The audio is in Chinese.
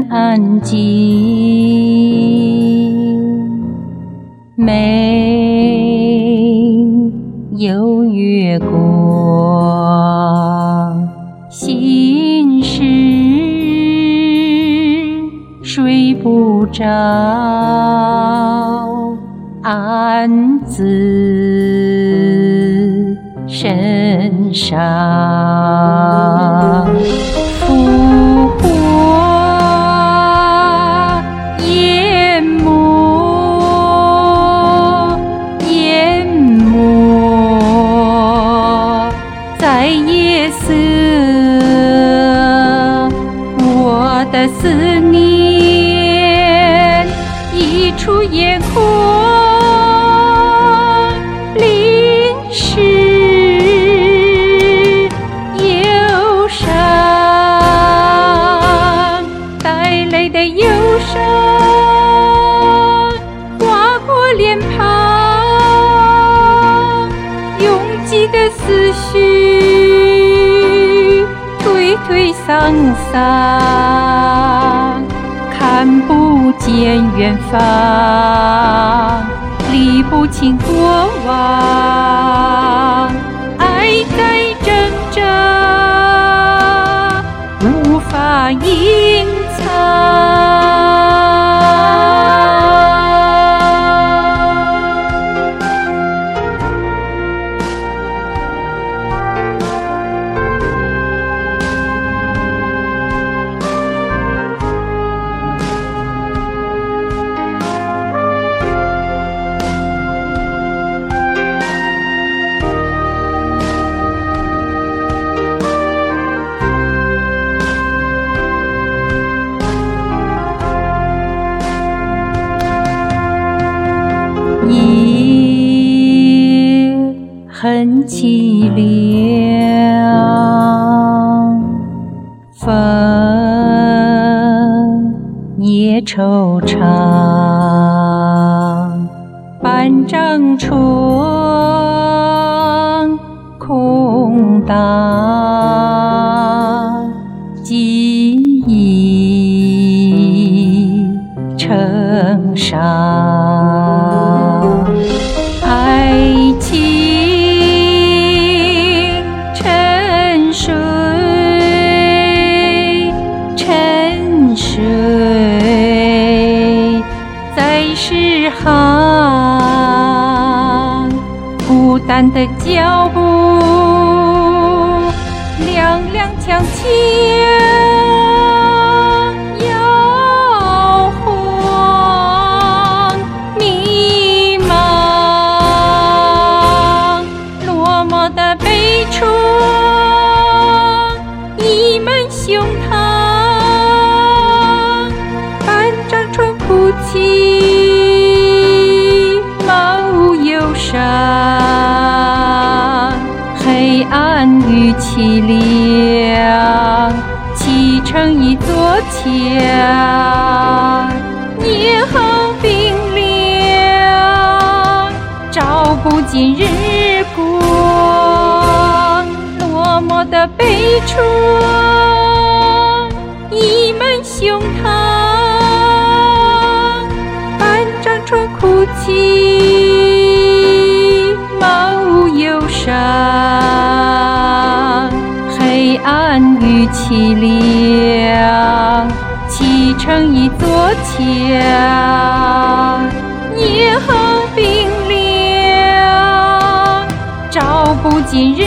安静，没有月光，心事睡不着，暗自神伤。浮华淹没在夜色，我的思念溢出眼眶，淋湿忧伤，带泪的忧伤划过脸庞，拥挤的思绪推推搡搡，看不见远方，理不清过往，爱在挣扎，无法隐藏。夜很凄凉，风也惆怅，半张床空荡，记忆成伤。爱情沉睡，沉睡在诗行，孤单的脚步踉踉跄跄，溢满胸膛，半张床哭泣，毫无忧伤，黑暗与凄凉砌成一座墙，年后冰凉，照不进日光，落寞的悲怆溢满胸膛，半张床哭泣，毫无忧伤，黑暗与凄凉砌成一座墙，年后冰凉，照不进日